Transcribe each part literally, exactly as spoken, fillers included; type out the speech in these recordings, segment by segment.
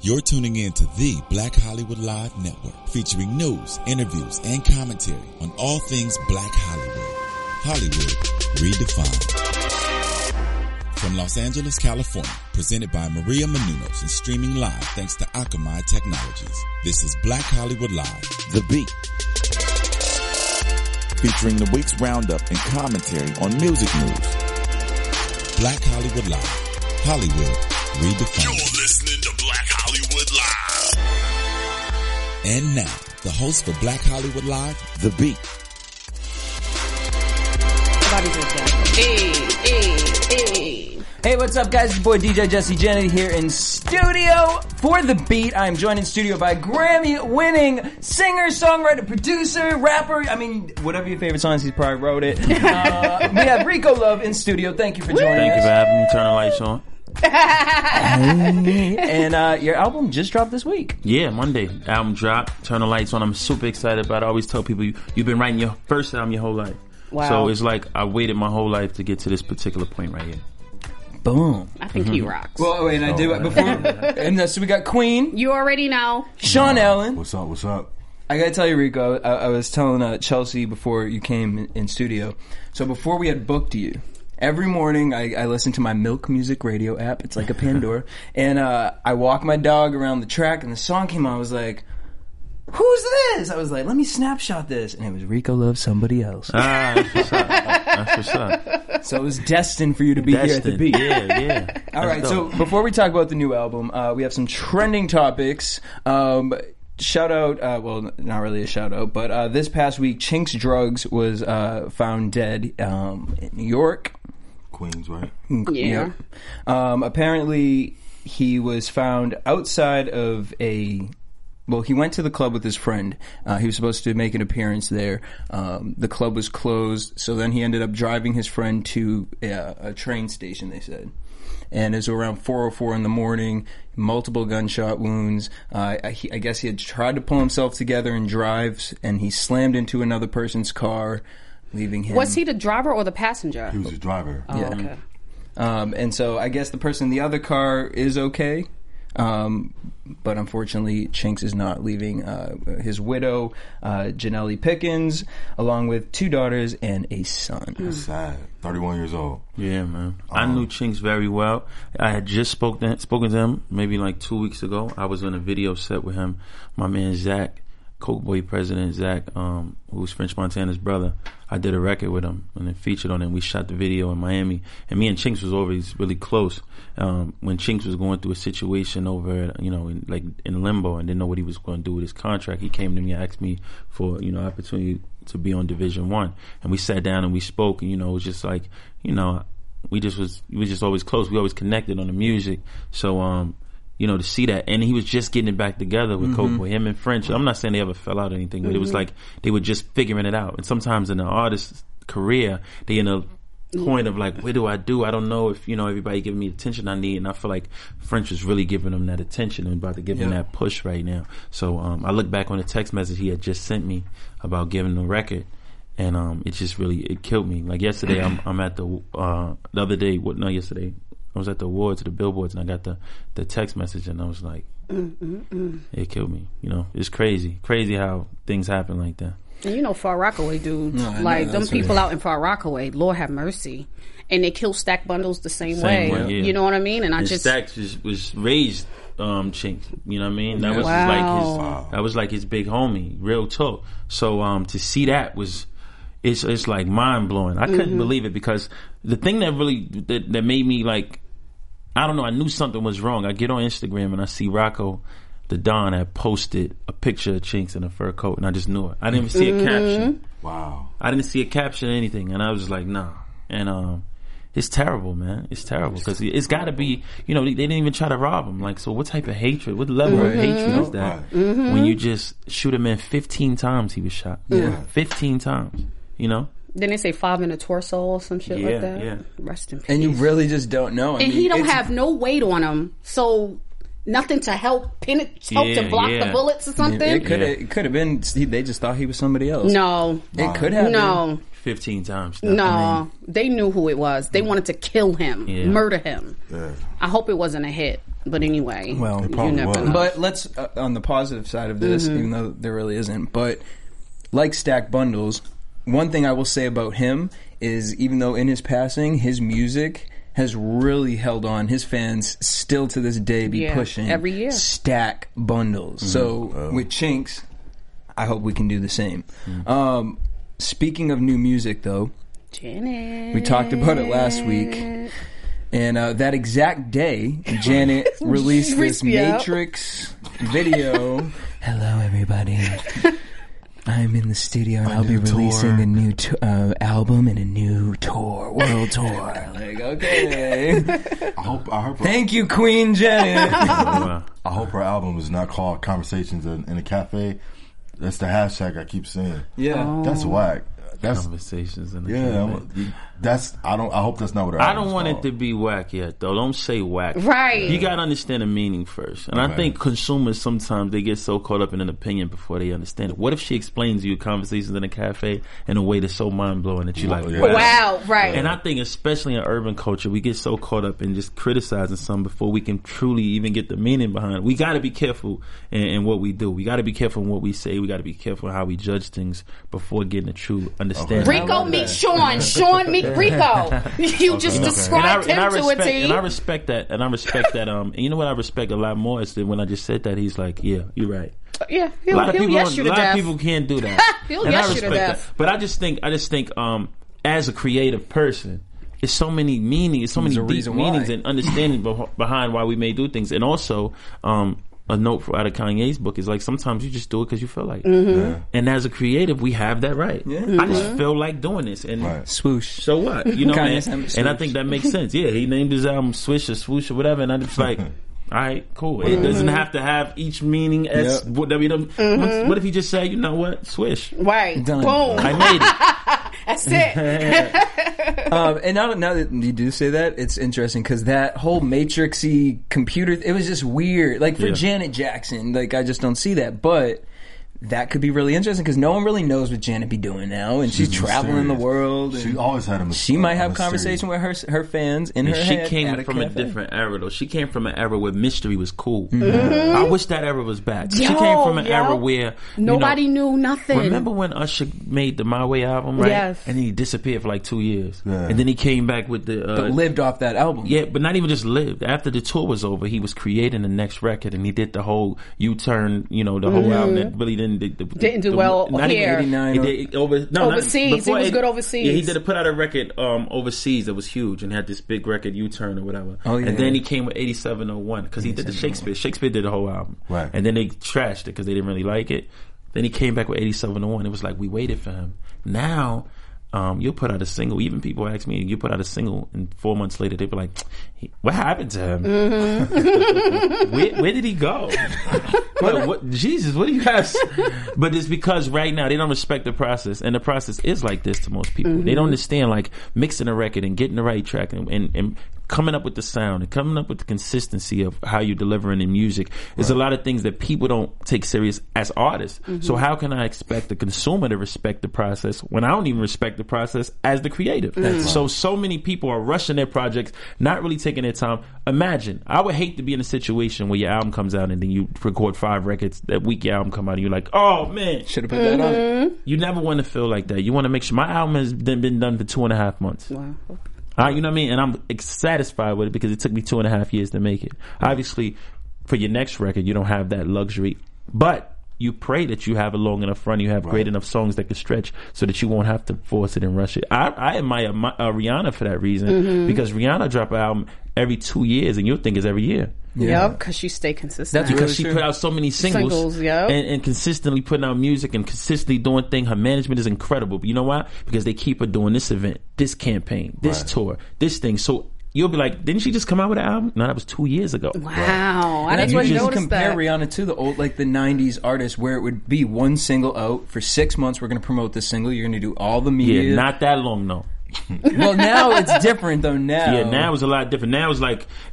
You're tuning in to the Black Hollywood Live Network, featuring news, interviews, and commentary on all things Black Hollywood. Hollywood redefined. From Los Angeles, California, presented by Maria Menounos and streaming live thanks to Akamai Technologies. This is Black Hollywood Live, The Beat. Featuring the week's roundup and commentary on music news. Black Hollywood Live. Hollywood redefined. You're listening to Black Hollywood Live. And now, the host for Black Hollywood Live, The Beat. Hey, hey, hey. Hey, what's up, guys? It's your boy D J Jesse Janet here in studio for The Beat. I'm joined in studio by Grammy-winning singer, songwriter, producer, rapper. I mean, whatever your favorite song is, he probably wrote it. Uh, we have Rico Love in studio. Thank you for joining Thank us. Thank you for having me. Turn the lights on. And uh, your album just dropped this week. Yeah, Monday. Album dropped. Turn the lights on. I'm super excited about it. I always tell people, you, you've been writing your first album your whole life. Wow. So it's like I waited my whole life to get to this particular point right here. Boom. I think mm-hmm. he rocks. Well, wait, I did before. And uh, so we got Queen. You already know. Sean uh, Allen. What's up? What's up? I gotta tell you, Rico, I, I was telling uh, Chelsea before you came in, in studio. So before we had booked you, every morning I, I listen to my Milk Music radio app. It's like a Pandora. And uh, I walk my dog around the track, and the song came on. I was like, who's this? I was like, let me snapshot this. And it was Rico Loves Somebody Else. Ah, that's what's up. That's what's up. So it was destined for you to be Destined. here at The Beat. Yeah, yeah. All right, so before we talk about the new album, uh, we have some trending topics. Um, shout out, uh, well, not really a shout out, but uh, this past week, Chinx Drugz was uh, found dead um, in New York. Queens, right? Yeah. Um, apparently, he was found outside of a... Well, he went to the club with his friend. Uh, he was supposed to make an appearance there. Um, the club was closed, so then he ended up driving his friend to a, a train station, they said. And it was around four oh four in the morning, multiple gunshot wounds. Uh, I, he, I guess he had tried to pull himself together and drive, and he slammed into another person's car, leaving him... Was he the driver or the passenger? He was the driver. Oh, yeah. okay. Um, and so I guess the person in the other car is okay. Um, but unfortunately, Chinx is not leaving uh, his widow, uh, Janelle Pickens, along with two daughters and a son. That's sad. thirty-one years old. Yeah, man. Um, I knew Chinx very well. I had just spoke to, spoken to him maybe like two weeks ago. I was on a video set with him. My man Zach, Coke Boy president Zach, um, who's French Montana's brother. I did a record with him and then featured on it. We shot the video in Miami. And me and Chinx was always really close. Um, when Chinx was going through a situation over, you know, in, like in limbo and didn't know what he was going to do with his contract, he came to me and asked me for, you know, opportunity to be on Division One. And we sat down and we spoke, and, you know, it was just like, you know, we just was, we were just always close. We always connected on the music. So, um, you know, to see that. And he was just getting it back together with mm-hmm. Coke Boy, him and French. I'm not saying they ever fell out or anything, but mm-hmm. it was like they were just figuring it out. And sometimes in an artist's career, they in a point of like, what do I do? I don't know if, you know, everybody giving me the attention I need. And I feel like French was really giving him that attention and about to give him yeah. that push right now. So um, I look back on the text message he had just sent me about giving the record. And um, it just really, it killed me. Like yesterday, I'm, I'm at the, uh, the other day, what, no, yesterday, I was at the awards, the billboards, and I got the, the text message, and I was like, mm, mm, mm. it killed me. You know, it's crazy. Crazy how things happen like that. And you know, Far Rockaway, dude. No, like, know, them people right. out in Far Rockaway, Lord have mercy. And they kill Stack Bundles the same, same way. way yeah. You know what I mean? And I and just... Stack was, was raised um, Chinx. You know what I mean? That was wow. like his, wow. that was like his big homie, real talk. So um, to see that was... It's it's like mind blowing. I couldn't mm-hmm. believe it because the thing that really that, that made me like, I don't know, I knew something was wrong. I get on Instagram and I see Rocco, the Don, had posted a picture of Chinx in a fur coat, and I just knew it. I didn't even see mm-hmm. a caption. Wow. I didn't see a caption or anything, and I was just like, nah. And um, it's terrible, man. It's terrible because it's got to be. You know, they, they didn't even try to rob him. Like, so what type of hatred? What level mm-hmm. of hatred is that right. mm-hmm. when you just shoot a man fifteen times? He was shot. Yeah, fifteen times. You know? Then they say five in the torso or some shit yeah, like that. Yeah. Rest in peace. and you really just don't know. I and mean, he don't it's, have no weight on him, so nothing to help pin it, help Yeah, to block yeah. the bullets or something. It could Yeah. it could have been. They just thought he was somebody else. No, it could have. no, been. Fifteen times. no. I mean, they knew who it was. They wanted to kill him, Yeah. murder him. Yeah. I hope it wasn't a hit. But anyway, Well, you probably never was. know. But let's uh, on the positive side of this, Mm-hmm. even though there really isn't. But like Stack Bundles, one thing I will say about him is, even though in his passing, his music has really held on. His fans still to this day be Yeah, pushing every year. Stack Bundles. So with Chinks, I hope we can do the same. Um, speaking of new music, though, Janet. we talked about it last week. And uh, that exact day, Janet released this Crispy out. Matrix video. Hello, everybody. I'm in the studio and I'll be new releasing tour. a new t- uh, album and a new tour, world tour. Like, okay. I hope I hope Thank you, Queen Janet. Wow. I hope her album is not called Conversations in, in a Cafe. That's the hashtag I keep saying. Yeah. That's whack. That's Conversations in the yeah. cafe. I'm- That's I don't. I hope that's not what her I album's don't want it called. to be whack yet, though. Don't say whack. Right. You got to understand the meaning first. And I Right. think consumers sometimes they get so caught up in an opinion before they understand it. What if she explains to you Conversations in a Cafe in a way that's so mind blowing that you like, Yeah. wow. Wow, right. And I think especially in urban culture, we get so caught up in just criticizing something before we can truly even get the meaning behind it. We got to be careful in, in what we do. We got to be careful in what we say. We got to be careful in how we judge things before getting a true understanding. Okay. Rico meet Sean. Sean meet Rico. You just And I, described and I him to a respect, T. and I respect that, and I respect that. Um, and you know what I respect a lot more is that when I just said that, he's like, "Yeah, you're right." Yeah, A he'll, lot of he'll people, yes don't- you a to lot of death. people can't do that. He'll and yes I you respect to that. death. But I just think, I just think, um, as a creative person, there's so many meanings, so There's many a deep reason meanings why. and understanding beh- behind why we may do things, and also, um. A note for, out of Kanye's book is like sometimes you just do it because you feel like it. Mm-hmm. Yeah. And as a creative, we have that right. Yeah. I just feel like doing this. And Right. Swoosh. so what? You know, Kanye's and, album, and I Swoosh. think that makes sense. Yeah, he named his album Swish or Swoosh or whatever, and I'm just like, all right, cool. It doesn't have to have each meaning as Yep. what, you know, what, what if he just say, you know what, Swish? Right. Done. Boom. I made it. That's it. Um, and now, now that you do say that, it's interesting because that whole matrixy computer, it was just weird. Like for Yeah. Janet Jackson, like I just don't see that. But that could be really interesting because no one really knows what Janet be doing now, and she's, She's traveling the mysterious. world. And She always had a. she might have a conversation with her her fans in And her she head came at a from a cafe. different era, though. She came from an era where mystery was cool. Mm-hmm. I wish that era was back. she Yo, came from an yo. era where you Nobody know, knew nothing. Remember when Usher made the My Way album, right? Yes. And then he disappeared for like two years, Yeah. and then he came back with the. Uh, But lived off that album. Yeah, but not even just lived. After the tour was over, he was creating the next record, and he did the whole U-turn, you know, the whole album that really didn't the, the, Didn't do the- well not even here. eighty-nine He did over no, not- Overseas. He before was eighty good overseas. Yeah, he did put out a record um, overseas that was huge and had this big record U-turn or whatever. Oh, yeah. And then he came with eighty-seven oh one because he did the Shakespeare. Shakespeare did the whole album, Right. And then they trashed it because they didn't really like it. Then he came back with eighty-seven oh one. It was like we waited for him. Now. Um, you'll put out a single. Even people ask me, you put out a single, and four months later, they be like, "What happened to him? Mm-hmm. where, where did he go? what, what, Jesus, what do you guys?" But it's because right now they don't respect the process, and the process is like this to most people. Mm-hmm. They don't understand like mixing a record and getting the right track and, and, and coming up with the sound and coming up with the consistency of how you're delivering the music. There's a lot of things that people don't take serious as artists. Mm-hmm. So how can I expect the consumer to respect the process when I don't even respect the process as the creative? So so many people are rushing their projects, not really taking their time. Imagine, I would hate to be in a situation where your album comes out and then you record five records that week your album come out and you're like, oh man, Should have put that on. you never want to feel like that. You want to make sure my album has been been done for two and a half months. Wow. All right, you know what I mean? And I'm ex- satisfied with it because it took me two and a half years to make it. Obviously, for your next record, you don't have that luxury. But you pray that you have a long enough run, you have Right. great enough songs that can stretch so that you won't have to force it and rush it. I, I admire my, uh, Rihanna for that reason Mm-hmm. because Rihanna drop an album every two years and you'll think it's every year. Yep, because she stay consistent. That's Because really she true. put out so many singles, Singles, yep. and, and consistently putting out music and consistently doing things. Her management is incredible. But you know why? Because they keep her doing this event, this campaign, this Right. tour, this thing. So you'll be like, didn't she just come out with an album? No, that was two years ago. Wow. I And didn't you even just notice compare that. Rihanna to the old, like the nineties artists, where it would be one single out for six months. We're going to promote this single. You're going to do all the media. Yeah, not that long though. Well, now it's different though. Now, Yeah, now it's a lot different. Now it's like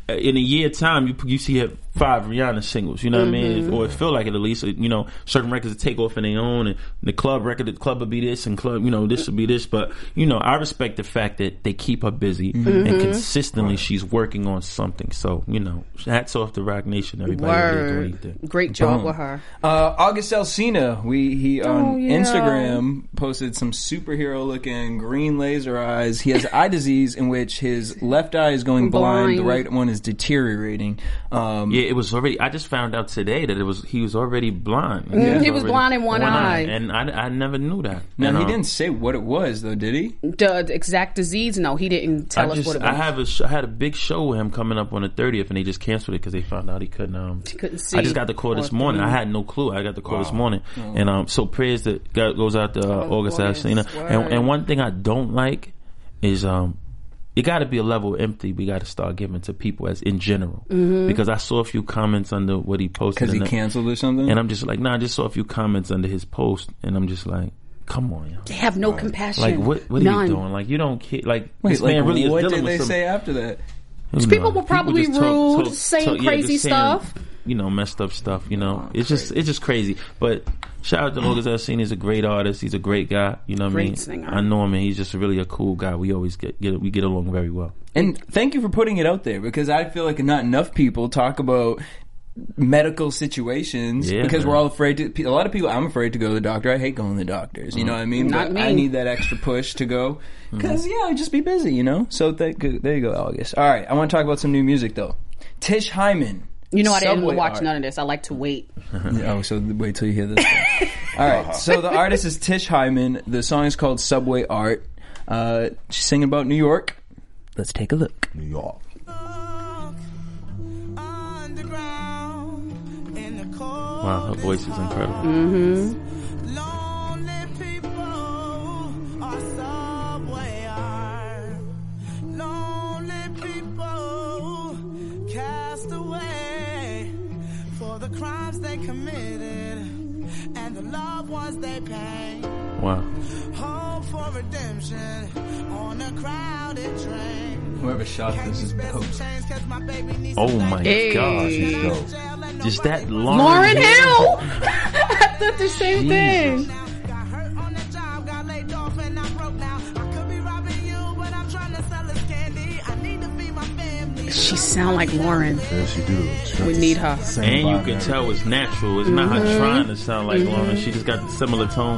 in a year time, you you see it five Rihanna singles. You know what Mm-hmm. I mean? Or it feel like it at least. You know, certain records will take off in their own, and the club record, the club will be this, and club, you know, this will be this. But you know, I respect the fact that they keep her busy Mm-hmm. and consistently she's working on something. So you know, hats off to Rock Nation, everybody out there doing Word. anything. Great job Boom. with her. Uh, August Alsina, we he on Oh, yeah. Instagram posted some superhero looking green laser eyes. He has eye disease in which his left eye is going blind, Blind. the right one is deteriorating. Um, Yeah, it was already. I just found out today that it was he was already blind. Mm, he was already- blind in one eye. and I, I never knew that. Now And, he um, didn't say what it was though, did he? The, the exact disease? No, he didn't tell I us just what it was. I have a sh- I had a big show with him coming up on the thirtieth, and they just canceled it because they found out he couldn't. Um, He couldn't see. I just got the call this Poor morning. thing. I had no clue. I got the call this morning, and um, so prayers that go- goes out to uh, Oh, August August, Alsina. And, word. and one thing I don't like is um. It got to be a level empty. We got to start giving to people as in general, Mm-hmm. because I saw a few comments under what he posted, Because he and, canceled or something? and I'm just like, nah. I just saw a few comments under his post, and I'm just like, come on, yo. They have no compassion. Like what? What are None. you doing? Like you don't care. Like Wait, this like, man really is what dealing did with they some, say after that? you People know, were probably just talk- rude, talk- saying talk- yeah, crazy just saying, stuff. You know, messed up stuff. You know, it's just it's just crazy. But shout out to August Alsina. He's a great artist. He's a great guy. You know what I Great mean? singer. I know him, and he's just really a cool guy. We always get, get we get along very well. And thank you for putting it out there because I feel like not enough people talk about medical situations Yeah, because man. we're all afraid to. A lot of people, I'm afraid to go to the doctor. I hate going to the doctors. You know what I mean? Not but me. I need that extra push to go because yeah, I'd just be busy. You know. So th- there you go, August. All right, I want to talk about some new music though. Tish Hyman. You know, I didn't Subway watch art. none of this. I like to wait. Oh, so wait till you hear this. One. All right. So the artist is Tish Hyman. The song is called Subway Art. Uh, she's singing about New York. Let's take a look. New York. Wow, her voice is incredible. Mm-hmm. Lonely people are subway art. Lonely people cast away for the crimes they committed and the loved ones they paid. Wow. Hope for redemption on a crowded train. Whoever shot Can't this is you spare some dope. change 'cause my baby needs Oh some my thank you. gosh. Hey. Dope. Just that Lauren, Lauren Hill. Hill! I thought the same thing. Now, got hurt on the job, got laid off, and I'm broke now. I could be robbing you, but I'm trying to sell this candy. I need to feed my family. She sound like Lauren. Yes, she do. She got We the need her. same And you vibe can and tell it's natural. It's not her trying to sound like Lauren. She just got the similar tone.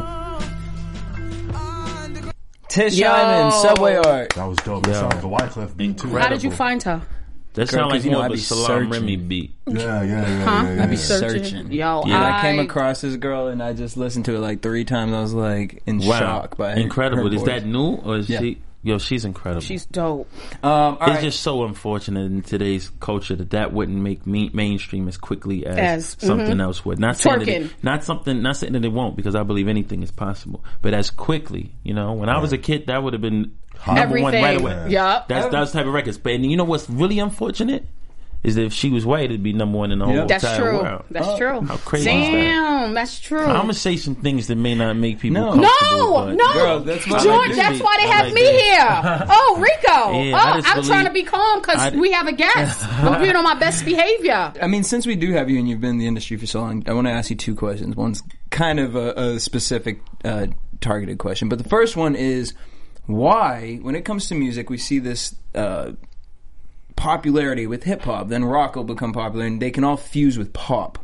Tish Yo. Hyman, Subway Art. That was dope. That Yeah. sounds like a Wyclef beat too. How did you find her? That Girl, sound like 'cause, you more know, of I'd a be Salam searching. Remy beat. Yeah, yeah, yeah, Huh? yeah, yeah. I'd be yeah. searching. Searching. Yo, Yeah, I, I came across this girl and I just listened to it like three times. I was like in Wow, shock by her- incredible. her Is voice. that new or is Yeah. she? Yo, she's incredible. She's dope. Um, all it's right. just so unfortunate in today's culture that that wouldn't make me mainstream as quickly as, As, something mhm. else would. Not saying that Twerking. it, not something, not saying that it won't, because I believe anything is possible. But as quickly, you know, when I was a kid, that would have been number one Everything. right away. Yup. That's that's the type of records. But and you know what's really unfortunate is that if she was white, it'd be number one in the whole Yep. That's entire true. world. That's Oh, true. how crazy is that? Damn, that's true. I'm gonna say some things that may not make people No. comfortable. No, but no, Girl, that's why I George. like this that's beat. why they I have like me this. here. Oh, Rico. Yeah, I oh, just I'm believe- trying to be calm because I- we have a guest. I'm being on my best behavior. I mean, since we do have you and you've been in the industry for so long, I want to ask you two questions. One's kind of a, a specific, uh, targeted question, but the first one is why, when it comes to music, we see this uh, popularity with hip hop, then rock will become popular, and they can all fuse with pop.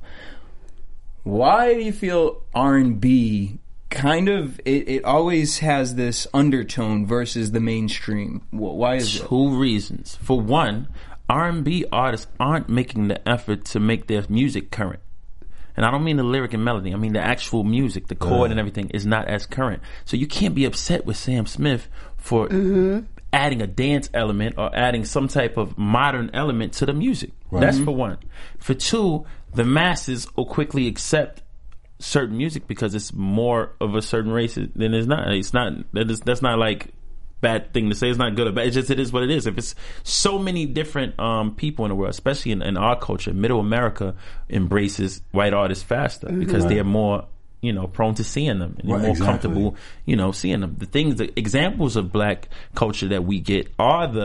Why do you feel R and B kind of it, it always has this undertone versus the mainstream? Wh- Why is it? Two reasons. For one, R and B artists aren't making the effort to make their music current. And I don't mean the lyric and melody. I mean the actual music, the chord and everything is not as current. So you can't be upset with Sam Smith for adding a dance element or adding some type of modern element to the music. That's for one. For two, the masses will quickly accept certain music because it's more of a certain race than it's not. It's not that is that's not like bad thing to say. It's not good or bad. It's just it is what it is. If it's so many different um, people in the world, especially in, in our culture, Middle America embraces white artists faster because they're more, you know, prone to seeing them and they're Right, more exactly. comfortable, you know, seeing them. The things, the examples of black culture that we get are the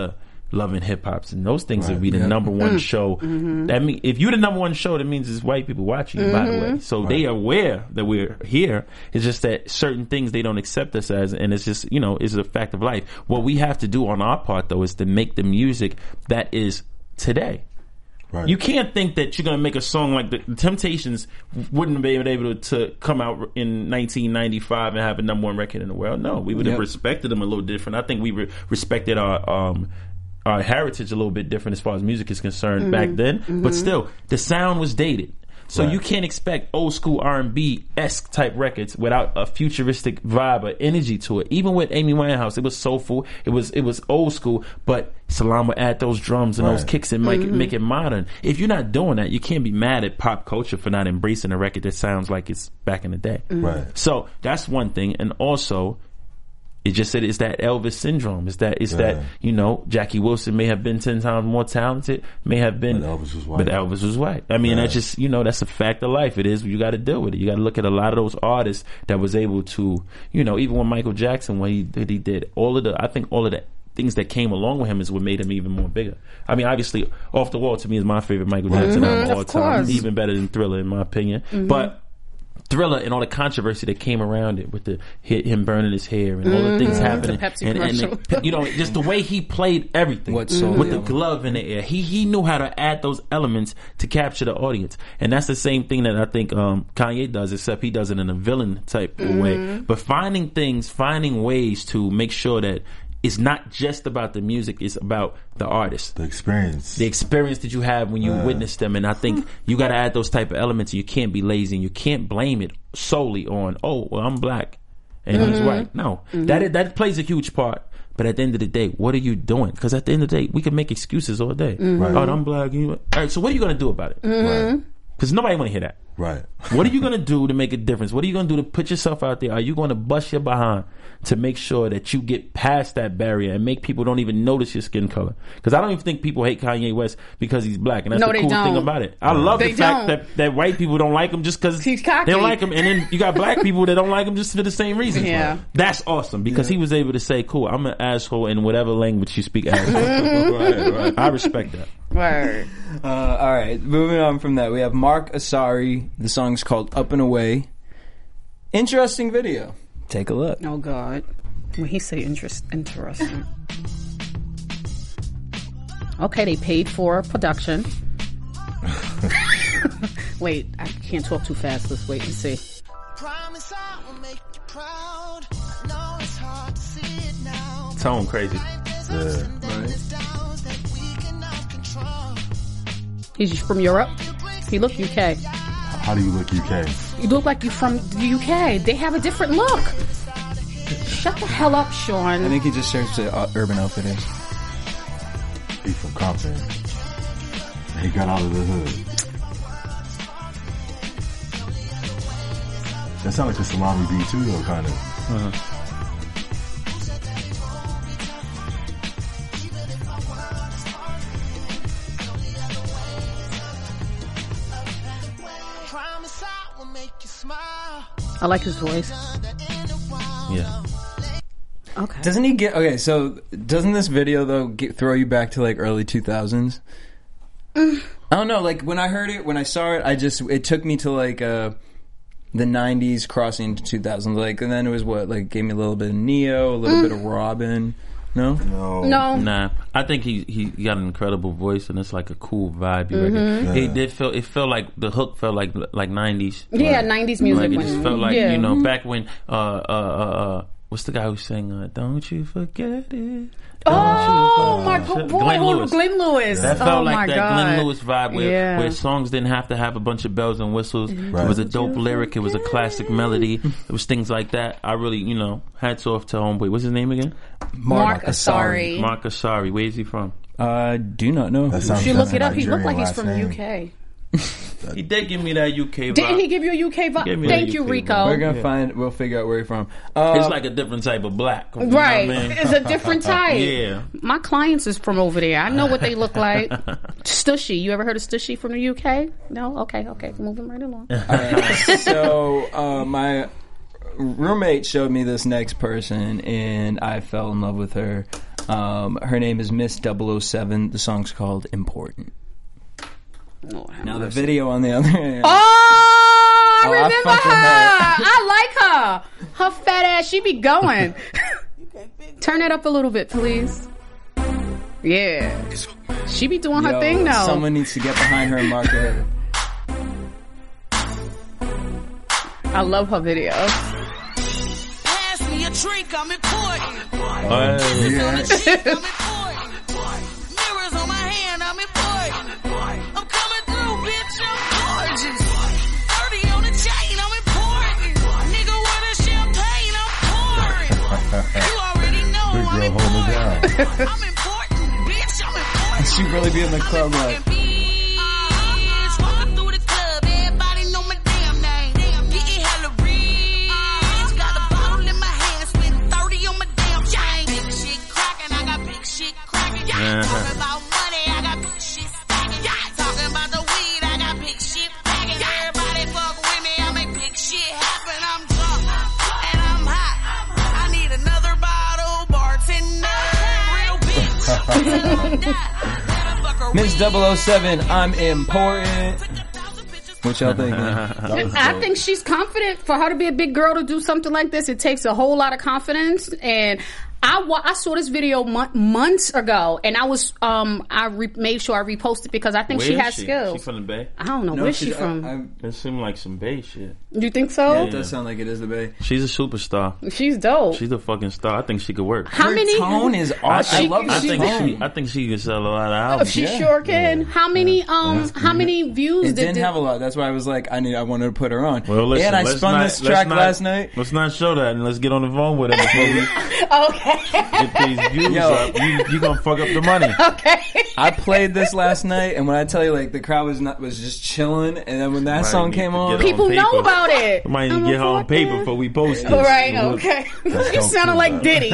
Love and Hip Hops, and those things Right. would be the Yeah. number one Mm. show. Mm-hmm. That mean if you're the number one show, that means it's white people watching you. By the way, so they are aware that we're here. It's just that certain things they don't accept us as, and it's just you know it's a fact of life. What we have to do on our part though is to make the music that is today. Right. You can't think that you're going to make a song like the, the Temptations wouldn't have been able to, to come out in nineteen ninety-five and have a number one record in the world. No, we would have Yep. respected them a little different. I think we re- respected our um, our heritage a little bit different as far as music is concerned Mm-hmm. back then. Mm-hmm. But still, the sound was dated. So Right. you can't expect old school R and B-esque type records without a futuristic vibe or energy to it. Even with Amy Winehouse, it was soulful, it was it was old school, but Salam would add those drums and those Right. kicks and make, it, make it modern. If you're not doing that, you can't be mad at pop culture for not embracing a record that sounds like it's back in the day. Right. So that's one thing. And also, it just said it's that Elvis syndrome. It's that it's Yeah. that you know Jackie Wilson may have been ten times more talented, may have been, But Elvis was white. but Elvis was white. I mean, Yeah. that's just you know that's a fact of life. It is. You got to deal with it. You got to look at a lot of those artists that was able to, you know, even when Michael Jackson, when he did, he did all of the. I think all of the things that came along with him is what made him even more bigger. I mean, obviously, Off the Wall to me is my favorite Michael Jackson album of all Of time, course. even better than Thriller in my opinion. But Thriller and all the controversy that came around it with the hi- him burning his hair and all the things happening, The Pepsi and, and commercial. the- you know, just the way he played everything What sold with the the album. glove in the air. He he knew how to add those elements to capture the audience, and that's the same thing that I think um, Kanye does, except he does it in a villain type of way. But finding things, finding ways to make sure that it's not just about the music; it's about the artist. The experience. The experience that you have when you witness them, and I think you got to add those type of elements. You can't be lazy, and you can't blame it solely on oh, well, I'm black and he's white. No, that that plays a huge part. But at the end of the day, what are you doing? Because at the end of the day, we can make excuses all day. Right. Oh, I'm black. You, all right, so what are you going to do about it? Right. Because nobody want to hear that. Right. What are you going to do to make a difference? What are you going to do to put yourself out there? Are you going to bust your behind to make sure that you get past that barrier and make people don't even notice your skin color? Because I don't even think people hate Kanye West because he's black, and that's No, the they cool thing don't. about it. I love They the fact don't. that, that white people don't like him just because He's they cocky. don't like him, and then you got black people that don't like him just for the same reason. Yeah. That's awesome because he was able to say, "Cool, I'm an asshole in whatever language you speak." Asshole. Right, right. I respect that. Word. Uh, all right, moving on from that, we have Mark Asari. The song's called "Up and Away." Interesting video. Take a look. Oh God. When he say interest, interesting. Okay, they paid for production. Wait, I can't talk too fast. Let's wait and see. Promise I will make you proud. I know it's hard to see it now. Tone crazy. Yeah. He's from Europe. He look U K. How do you look U K? You look like you're from the U K. They have a different look. Shut the hell up, Sean. I think he just searched the uh, Urban Outfitters. He's from Compton. He got out of the hood. That sounds like a salami beat too, though, kind of. Uh-huh. Promise I will make you smile. I like his voice. Yeah. Okay. Doesn't he get okay? So doesn't this video though get, throw you back to like early two thousands? I don't know. Like when I heard it, when I saw it, I just it took me to like uh, the nineties crossing into two thousands. Like and then it was what like gave me a little bit of Neo, a little bit of Robin. No, No. No. Nah, I think he he got an incredible voice and it's like a cool vibe. Mm-hmm. record. It did feel it felt like the hook felt like like nineties. Yeah, nineties music. Like it when- just felt like yeah. you know back when uh uh uh. uh what's the guy who sang uh, "Don't You Forget It"? Oh, my Glenn boy, Glenn Lewis. Lewis. Glenn Lewis. That oh felt like my that God. Glenn Lewis vibe where, Yeah. where songs didn't have to have a bunch of bells and whistles. Right. It was a dope lyric. It was a classic melody. It was things like that. I really, you know, hats off to homeboy. What's his name again? Mark Asari. Mark Asari. Where's he from? I do not know. That You sounds should that's look it a up. He looked like he's Nigerian from last U name. K. He did give me that U K vibe. Didn't he give you a U K Give vibe? me that Thank you, U K Rico. vibe. We're gonna find. We'll figure out where you're from. Uh, It's like a different type of black. You know what I Right. mean? It's a different type. Yeah. My clients is from over there. I know what they look like. Stushy. You ever heard of Stushy from the U K? No? Okay, okay. Moving right along. so uh, my roommate showed me this next person, and I fell in love with her. Um, her name is Miss double oh seven. The song's called Important. Lord have Now the mercy. video on the other hand. Oh, I Oh, I remember fuck with her. I like her. Her fat ass, she be going. Turn it up a little bit, please. Yeah. She be doing her Yo, thing now. Someone needs to get behind her and mark her. I love her videos. Pass me a drink, I'm important. Hey. Yeah. On the cheek, I'm important. Mirrors on my hand, I'm important. I'm coming through, bitch, I'm gorgeous. thirty on the chain, I'm important. Nigga with a champagne, I'm pouring. You already know Big I'm girl, hold it down. important. I'm important, bitch, I'm important. She really be in the club I'm like. important, bitch. Walking through the club, everybody know my damn name. Getting hella rich. Got a bottle in my hand, spend thirty on my damn chain. Big shit cracking, I got big shit cracking. Yeah. Talking about money, I got big shit stacking. Talking about the weed, I got big shit packing. Everybody fuck with me, I make big shit happen. I'm drunk and I'm hot. I need another bottle, bartender. Real bitch. Till I die. Miss double oh seven, I'm important. What y'all think, man? That was I dope. think she's confident. For her to be a big girl to do something like this, it takes a whole lot of confidence. And I, wa- I saw this video mon- months ago, and I was um I re- made sure I reposted because I think Where she is has she? skills. She from the Bay? I don't know No, where's she she- from. I- I- It seemed like some Bay shit. you think so? Yeah, it does sound like it is the Bay. She's a superstar. She's dope. She's a fucking star. I think she could work. How Her many? tone is awesome. I, think, love I her think tone. she. I think she can sell a lot of Oh, albums. she Yeah. sure can. How many? Um, how many views It did? didn't did- have a lot. That's why I was like, I need. I wanted to put her on. Well, listen, and I let's spun not- this let's track not- last night. Let's not show that, and let's get on the phone with her before we Okay. get these views Yo. up. You, you gonna fuck up the money. Okay. I played this last night, and when I tell you, like, the crowd was not was just chilling, and then when that Might song need came to on, get People on know paper. about it. I might need I'm to get her on important. paper before we post this. All right. Okay. You dope sounded too, like man. Diddy.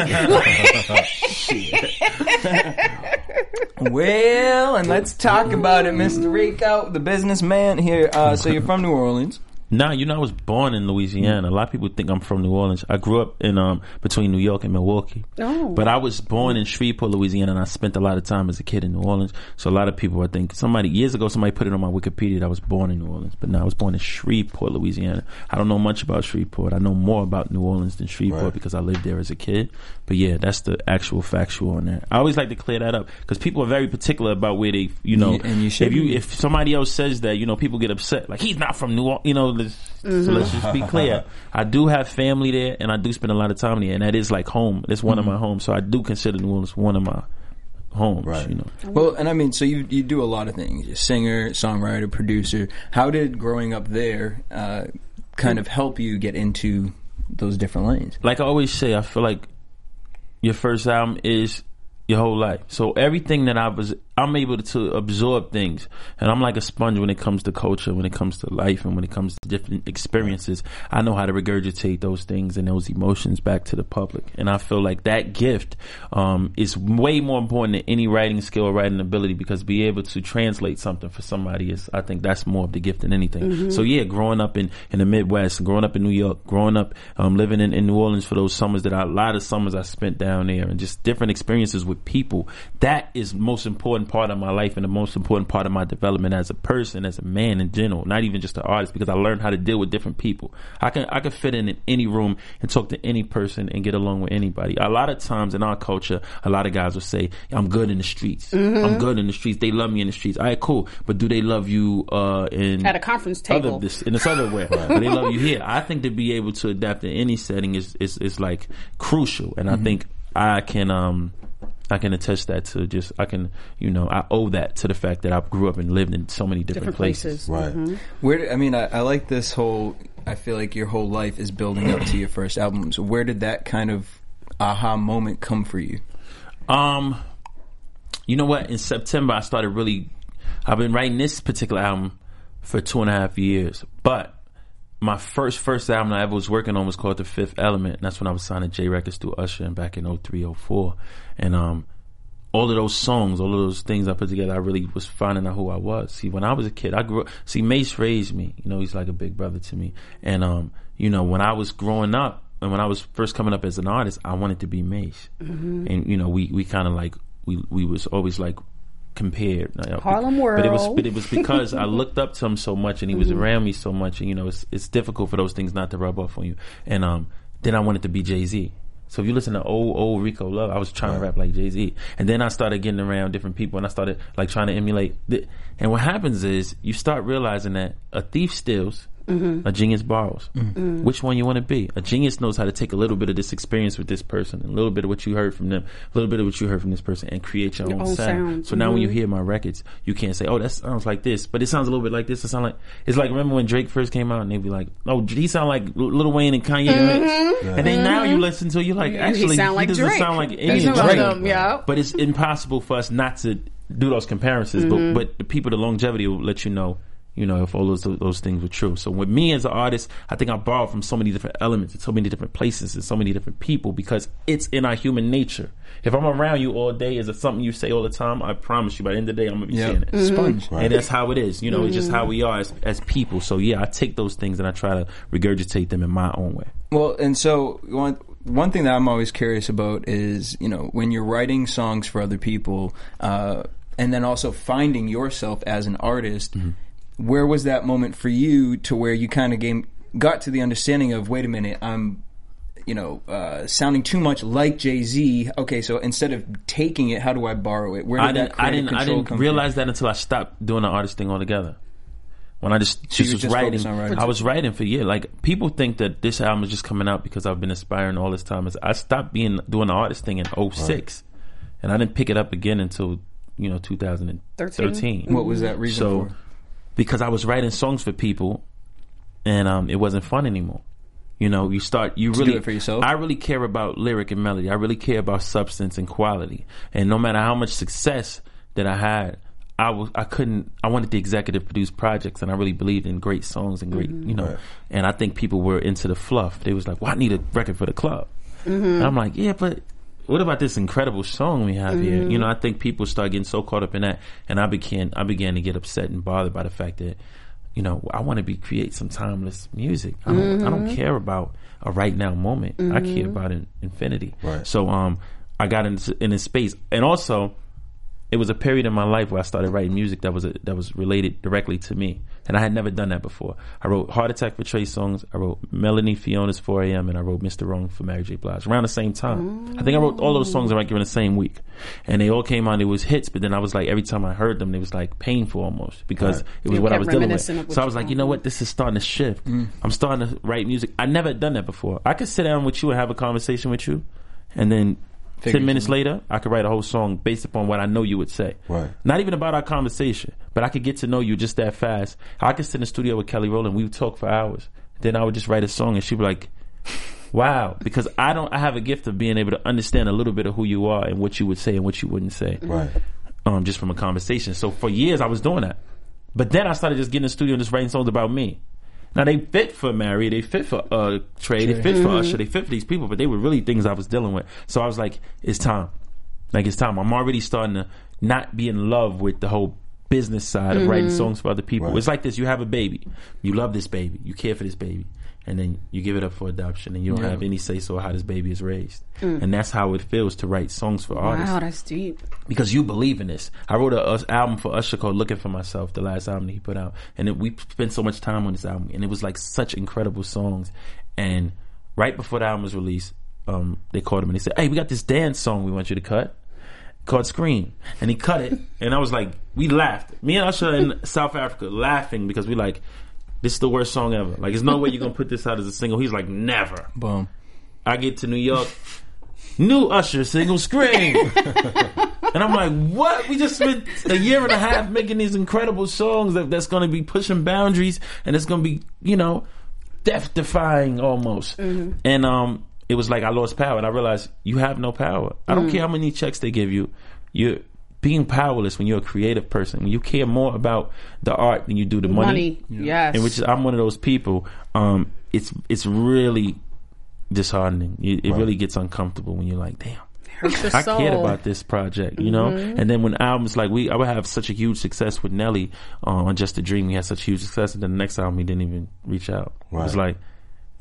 well, and let's talk about it, Mister Rico, the businessman here. Uh, so you're from New Orleans. Nah, you know, I was born in Louisiana. A lot of people think I'm from New Orleans. I grew up in um between New York and Milwaukee. Oh. But I was born in Shreveport, Louisiana, and I spent a lot of time as a kid in New Orleans. So a lot of people, I think, somebody, years ago, somebody put it on my Wikipedia that I was born in New Orleans. But no, I was born in Shreveport, Louisiana. I don't know much about Shreveport. I know more about New Orleans than Shreveport Right. because I lived there as a kid. But yeah, that's the actual factual on there. I always like to clear that up because people are very particular about where they, you know, You- and you should if you, be. if somebody else says that, you know, people get upset. Like, he's not from New Orleans, you know, let's, so let's just be clear. I do have family there, and I do spend a lot of time there, and that is like home. It's one of my homes, so I do consider New Orleans one of my homes. Right. You know, Well, and I mean, so you you do a lot of things. You're a singer, songwriter, producer. How did growing up there uh, kind of help you get into those different lanes? like I always say, I feel like your first album is your whole life. So everything that I was, I'm able to absorb things, and I'm like a sponge when it comes to culture, when it comes to life, and when it comes to different experiences. I know how to regurgitate those things and those emotions back to the public, and I feel like that gift um, is way more important than any writing skill or writing ability, because be able to translate something for somebody is, I think that's more of the gift than anything. So yeah, growing up in, in the Midwest, growing up in New York, growing up um, living in, in New Orleans for those summers that I, a lot of summers I spent down there, and just different experiences with people, that is the most important part of my life and the most important part of my development as a person, as a man in general, not even just an artist, because I learned how to deal with different people. I can I can fit in in any room and talk to any person and get along with anybody. A lot of times in our culture, a lot of guys will say, I'm good in the streets. I'm good in the streets. They love me in the streets. All right, cool. But do they love you uh, in At a conference table. Other, this, in this other way? But they love you here. I think to be able to adapt in any setting is is, is like crucial, and I think I can um I can attest that to just I can you know I owe that to the fact that I grew up and lived in so many different, Different places. places. Right. Where did, I mean, I, I like this whole. I feel like your whole life is building up to your first album. So where did that kind of aha moment come for you? Um, you know what? In September, I started really. I've been writing this particular album for two and a half years, but my first first album I ever was working on was called The Fifth Element, and that's when I was signed to J Records through Usher and back in oh three, oh four, and um. all of those songs, all of those things I put together, I really was finding out who I was. See, when I was a kid, I grew up, see, Mace raised me. You know, he's like a big brother to me. And, um, you know, when I was growing up, and when I was first coming up as an artist, I wanted to be Mace, Mm-hmm. and you know, we we kind of like we we was always like compared. Harlem World. But it was but it was because I looked up to him so much, and he was around me so much, and you know, it's it's difficult for those things not to rub off on you. And um, then I wanted to be Jay-Z. So if you listen to old old Rico Love, I was trying to rap like Jay-Z, and then I started getting around different people, and I started like trying to emulate. The, and what happens is you start realizing that a thief steals. Mm-hmm. A genius borrows. Mm-hmm. Which one you want to be? A genius knows how to take a little bit of this experience with this person, a little bit of what you heard from them, a little bit of what you heard from this person, and create your, your own, own sound. sound. So mm-hmm. now when you hear my records, you can't say, "Oh, that sounds like this," but it sounds a little bit like this. It sounds like it's like remember when Drake first came out, and they'd be like, "Oh, he sound like Lil Wayne and Kanye," mm-hmm. yeah. and then mm-hmm. now you listen to, it, you're like, actually, he, sound he like doesn't Drake. sound like any Drake. Them, yeah. But it's impossible for us not to do those comparisons. Mm-hmm. But but the people, the longevity will let you know. You know, if all those those things were true. So with me as an artist, I think I borrowed from so many different elements and so many different places and so many different people because it's in our human nature. If I'm around you all day, is it something you say all the time? I promise you, by the end of the day, I'm gonna be yep. saying it. Mm-hmm. Sponge, right. And that's how it is. You know, mm-hmm. it's just how we are as as people. So yeah, I take those things and I try to regurgitate them in my own way. Well, and so one one thing that I'm always curious about is, you know, when you're writing songs for other people, uh, and then also finding yourself as an artist. Mm-hmm. Where was that moment for you to where you kind of game, got to the understanding of, wait a minute, I'm, you know, uh, sounding too much like Jay-Z. Okay, so instead of taking it, how do I borrow it? Where did I didn't, that creative I didn't, control I didn't come realize from? that until I stopped doing the artist thing altogether. When I just, so just was just writing, writing, I was writing for years. Like people think that this album is just coming out because I've been inspiring all this time. I stopped being doing the artist thing in oh six, right. and I didn't pick it up again until you know two thousand thirteen. What was that reason so, for? Because I was writing songs for people, and um, it wasn't fun anymore. You know, you start, you to really, do it for yourself? I really care about lyric and melody. I really care about substance and quality. And no matter how much success that I had, I was, I couldn't, I wanted the executive produce projects, and I really believed in great songs and great, mm-hmm. you know, right. and I think people were into the fluff. They was like, well, I need a record for the club. Mm-hmm. And I'm like, yeah, but what about this incredible song we have mm-hmm. here? You know, I think people start getting so caught up in that, and I began, I began to get upset and bothered by the fact that, you know, I want to be create some timeless music. I don't, mm-hmm. I don't care about a right now moment. Mm-hmm. I care about in, infinity. Right. So, um, I got into in this space, and also, it was a period in my life where I started writing music that was a, that was related directly to me, and I had never done that before. I wrote Heart Attack for Trey Songz, I wrote Melanie Fiona's four a.m., and I wrote Mister Wrong for Mary J. Blige around the same time. Mm. I think I wrote all those songs like in the same week, and they all came out. It was hits, but then I was like, every time I heard them, it was like painful almost because right. it was you what I was dealing with. with So I was like, you know what, this is starting to shift. Mm. I'm starting to write music. I never done that before. I could sit down with you and have a conversation with you, and then Figure Ten minutes later, I could write a whole song based upon what I know you would say. Right. Not even about our conversation, but I could get to know you just that fast. I could sit in the studio with Kelly Rowland. We would talk for hours. Then I would just write a song, and she'd be like, "Wow," because I don't. I have a gift of being able to understand a little bit of who you are and what you would say and what you wouldn't say. Right. Um, just from a conversation. So for years, I was doing that. But then I started just getting in the studio and just writing songs about me. Now they fit for Mary, they fit for uh, Trey, they fit for mm-hmm. Usher, they fit for these people, but they were really things I was dealing with. So I was like, it's time. Like it's time. I'm already starting to not be in love with the whole business side mm-hmm. of writing songs for other people. Right. It's like this, you have a baby. You love this baby. You care for this baby. And then you give it up for adoption, and you don't yeah. have any say so how this baby is raised. Mm. And that's how it feels to write songs for artists. Wow, that's deep. Because you believe in this. I wrote an album for Usher called Looking for Myself, the last album that he put out. And it, we spent so much time on this album, and it was like such incredible songs. And right before the album was released, um, they called him and they said, hey, we got this dance song we want you to cut called Scream. And he cut it, and I was like, we laughed. Me and Usher in South Africa laughing because we like, this is the worst song ever. Like, there's no way you're going to put this out as a single. He's like, never. Boom. I get to New York, new Usher single, Scream. And I'm like, what? We just spent a year and a half making these incredible songs that, that's going to be pushing boundaries, and it's going to be, you know, death-defying almost. Mm-hmm. And um, it was like I lost power, and I realized you have no power. I don't mm-hmm. care how many checks they give you. You're being powerless when you're a creative person. When you care more about the art than you do the money. Money, yeah. yes. And which is, I'm one of those people. Um, it's it's really disheartening. It, it right. really gets uncomfortable when you're like, damn. I soul. cared about this project, you know? Mm-hmm. And then when albums like we, I would have such a huge success with Nelly uh, on Just a Dream. We had such huge success, and then the next album he didn't even reach out. Right. It was like,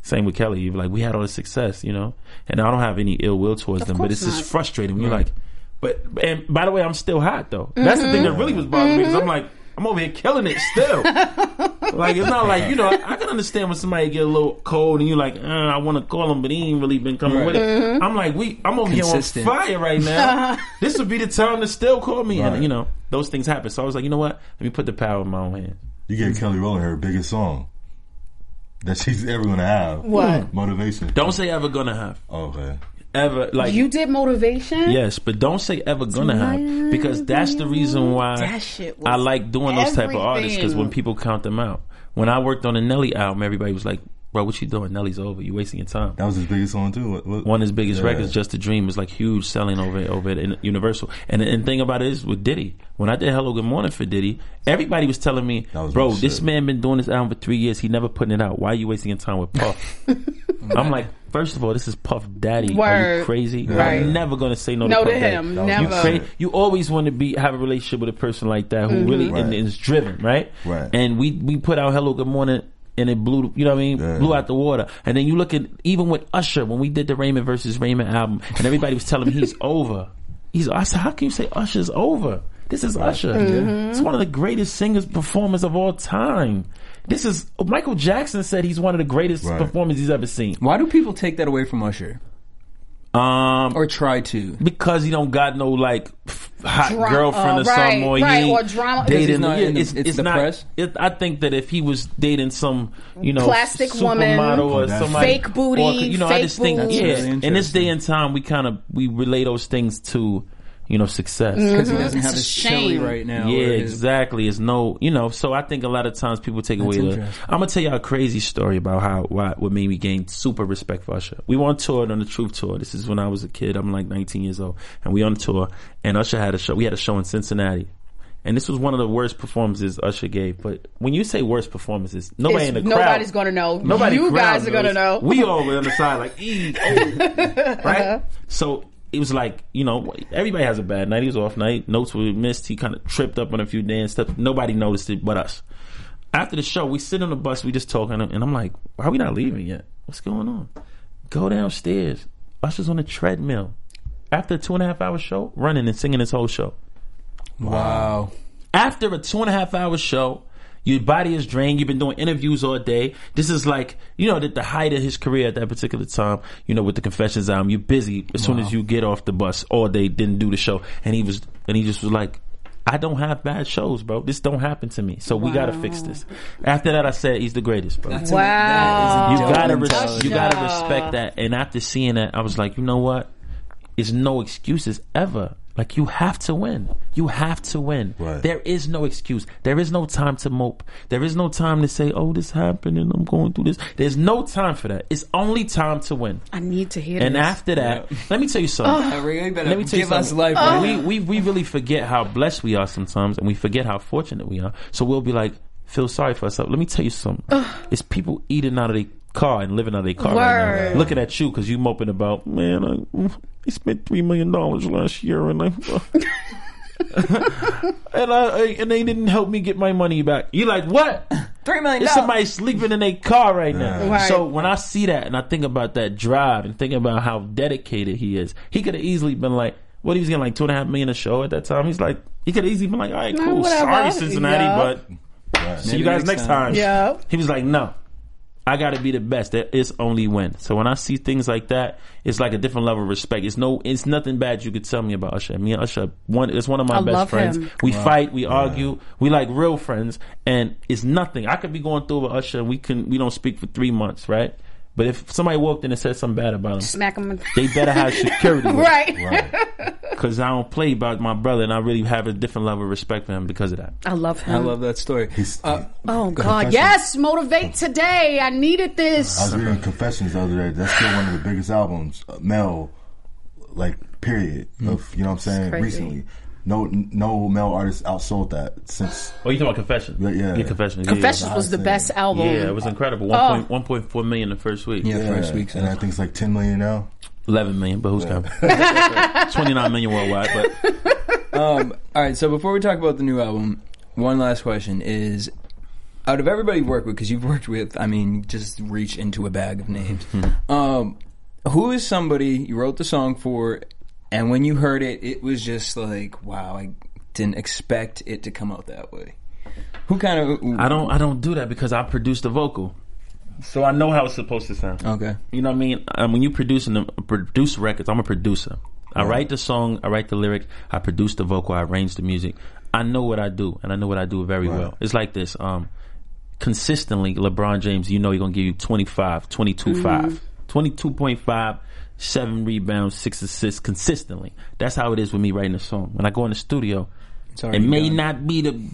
Same with Kelly. You're like, we had all this success, you know, and I don't have any ill will towards Of them, but it's course just not. frustrating. When you're like, but and by the way, I'm still hot though. That's the thing that really was bothering me. Because I'm like, I'm over here killing it still. Like, it's not like, you know, I, I can understand when somebody get a little cold and you're like, uh, I want to call him, but he ain't really been coming Right. with it. I'm like, we, I'm over Consistent. here on fire right now. This would be the time to still call me. Right. And, you know, those things happen. So I was like, you know what? Let me put the power in my own hands. You gave Kelly Rowland her biggest song that she's ever gonna have. What? Motivation. Don't say ever gonna have. Oh, okay. Ever. Like, You did motivation? yes, but don't say ever gonna have, because that's the reason why That shit was I like doing those type of artists, because when everything. people count them out. When I worked on the Nelly album, everybody was like, bro, what you doing? Nelly's over. You wasting your time. That was his biggest song too. What, what? One of his biggest Yeah. records, Just a Dream, was like huge selling over over at Universal. And the and thing about it is with Diddy, when I did Hello Good Morning for Diddy, everybody was telling me, That was bro, my this shit. man been doing this album for three years. He never putting it out. Why are you wasting your time with Puff? I'm like, first of all, this is Puff Daddy. Are you Word. crazy? Right. I'm never gonna say no, No to to Puff Daddy. him. That was You, Never. cra- you always want to be have a relationship with a person like that who really Right. and, is driven, right? Right. And we we put out Hello Good Morning. And it blew, you know what I mean? Yeah. Blew out the water. And then you look at, even with Usher, when we did the Raymond versus Raymond album, and everybody was telling me he's over. He's, I said, how can you say Usher's over? This is Usher. It's one of the greatest singers, performers of all time. This is, Michael Jackson said he's one of the greatest Right. performers he's ever seen. Why do people take that away from Usher? Um, Or try to? because he don't got no like f- hot Dra- girlfriend uh, or right, something, or right, he or ain't drama- dating. He's not yeah, in the- it's it's it's the not. press? It, I think that if he was dating some, you know, Plastic woman, supermodel or Kardashian. somebody, Fake booty, or, you know, I fake just think, boobs. yeah, That's really in this day interesting. and time, we kind of we relay those things to, you know, success. Because he doesn't It's have a his chili shame. right now. Yeah, or his- exactly. It's no, you know. So I think a lot of times people take away the. interesting. I'm gonna tell y'all a crazy story about how why, what made me gain super respect for Usher. We were on tour on the Truth Tour. This is when I was a kid. I'm like nineteen years old, and we on tour. And Usher had a show. We had a show in Cincinnati, and this was one of the worst performances Usher gave. But when you say worst performances, nobody It's- in the crowd, nobody's gonna know. Nobody You crowd guys are gonna knows. know. We all were on the side like, ee, oh, right? So it was like, you know, everybody has a bad night. He was off night. Notes were missed. He kind of tripped up on a few dance steps. Nobody noticed it but us. After the show, we sit on the bus. We just talking, and I'm like, why are we not leaving yet? What's going on? Go downstairs. Usher's on the treadmill. After a two and a half hour show, running and singing his whole show. Wow. After a two and a half hour show, your body is drained. You've been doing interviews all day. This is like, you know, at the height of his career at that particular time, you know, with the Confessions album, you're busy as soon as you get off the bus all day, didn't do the show. And he was, and he just was like, I don't have bad shows, bro. This don't happen to me. So we gotta fix this. After that, I said, he's the greatest, bro. That's Wow. You That is a gotta, dope res- mentality. you gotta respect that. And after seeing that, I was like, you know what? It's no excuses ever. Like, you have to win. You have to win. Right. There is no excuse. There is no time to mope. There is no time to say, oh, this happened and I'm going through this. There's no time for that. It's only time to win. I need to hear And this. after that, let me tell you something. Uh, you better Let me tell you give us something. life. we, we we really forget how blessed we are sometimes, and we forget how fortunate we are. So we'll be like, feel sorry for ourselves. Let me tell you something. It's people eating out of their car and living out of their car right Word. now, looking at you because you moping about, man, I, I spent three million dollars last year, and I. and I and they didn't help me get my money back. You like what? Three million There's dollars. somebody sleeping in their car right now. Right. So when I see that and I think about that drive and think about how dedicated he is, he could have easily been like, what, he was getting like two and a half million a show at that time. He's like, he could have easily been like, all right, Nah, cool, whatever. sorry Cincinnati, Yeah. but Right. see Maybe you guys next next time. time. Yeah. He was like, no, I got to be the best. There is only win. So when I see things like that, it's like a different level of respect. It's no, it's nothing bad you could tell me about Usher. Me and Usher, one, it's one of my I best love friends. him. We fight, we argue, we like real friends, and it's nothing. I could be going through with Usher, and we can we don't speak for three months, right? But if somebody walked in and said something bad about him, Smack him. they better have security, with it. Right. Right. Because I don't play about my brother, and I really have a different level of respect for him because of that. I love him. I love that story. He's, Uh, Oh God, Confessions. yes! Motivate today. I needed this. I was reading Confessions the other day. That's still one of the biggest albums, uh, male, like, period, of, you know what I'm saying, crazy. recently. No no male artist outsold that since. Oh, you talking about Confessions? Yeah, yeah. Confessions. Confessions yeah. was the best album. Yeah, it was incredible. One point one point four million the first week. Yeah, first week. And I think it's like ten million now. Eleven million, but who's counting? Twenty nine million worldwide. But Um, all right, so before we talk about the new album, one last question is: out of everybody you've worked with, because you've worked with, I mean, just reach into a bag of names. um, who is somebody you wrote the song for, and when you heard it, it was just like, wow, I didn't expect it to come out that way. Who kind of? I don't. I don't do that because I produce the vocal, so I know how it's supposed to sound. Okay. You know what I mean? Um, when you producing the produce records, I'm a producer. I write the song, I write the lyric, I produce the vocal, I arrange the music. I know what I do, and I know what I do very right. well. It's like this. Um, consistently, LeBron James, you know he's going to give you twenty-five, twenty-two, five, mm-hmm. twenty-two point five, seven rebounds, six assists consistently. That's how it is with me writing a song. When I go in the studio, it may done. not be the